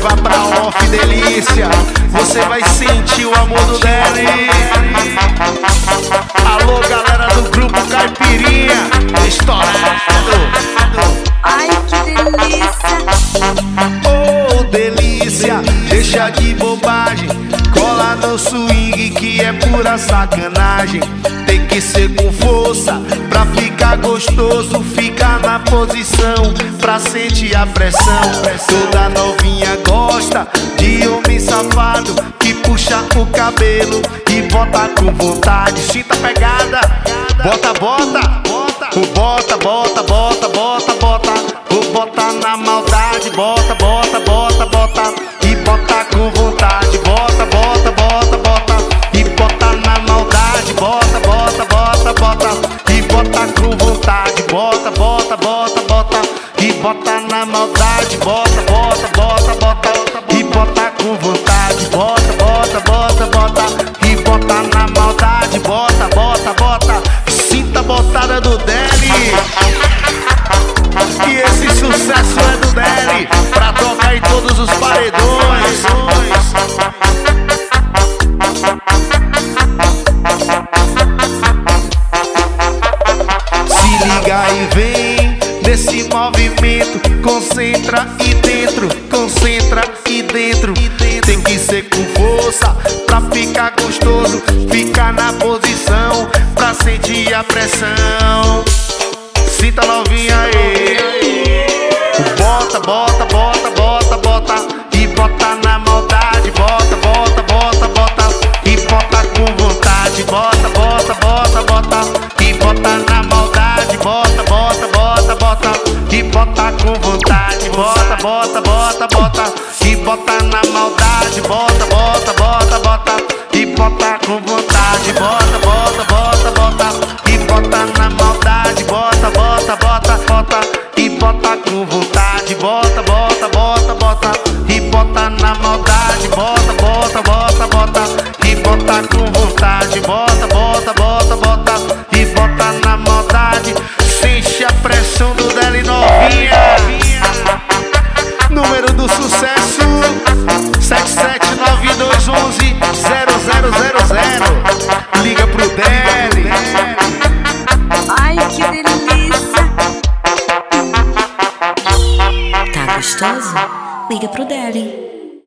levar pra off, delícia. Você vai sentir o amor do Deli. Alô, galera do grupo Caipirinha, estourado. Ai, que delícia. Oh, delícia, deixa de bobagem. Cola no swing que é pura sacanagem. Tem que ser com força pra ficar gostoso. Ficar na posição pra sentir a pressão. Toda novinha gosta de homem safado que puxa o cabelo e bota com vontade. Sinta a pegada, bota, bota, bota, bota, bota, bota, bota, bota. Vou botar na maldade, bota, bota, bota, bota. E bota com vontade, bota, bota, bota, bota. E bota na maldade, bota, bota, bota, bota. E bota com vontade, bota, bota, bota, bota. E bota na maldade, bota, bota, bota, bota. E bota com vontade, bota, bota, bota, bota. E bota na maldade, bota, bota, bota. Sinta a botada do Deli. E esse sucesso é do Deli, pra tocar em todos os paredões. Se liga e vem nesse movimento. Concentra e dentro, concentra e dentro. Tem que ser com força pra ficar gostoso. Ficar na posição pra sentir a pressão. Sinta novinha aí. Bota, bota, bota, bota, bota. E bota na maldade, bota, bota, bota, bota. E bota com vontade, bota, bota, bota, bota. E bota na maldade, bota, bota, bota, bota. E bota com vontade, bota, bota, bota, bota. E bota na maldade, bota, bota, bota, bota. E bota com vontade, bota, bota, bota,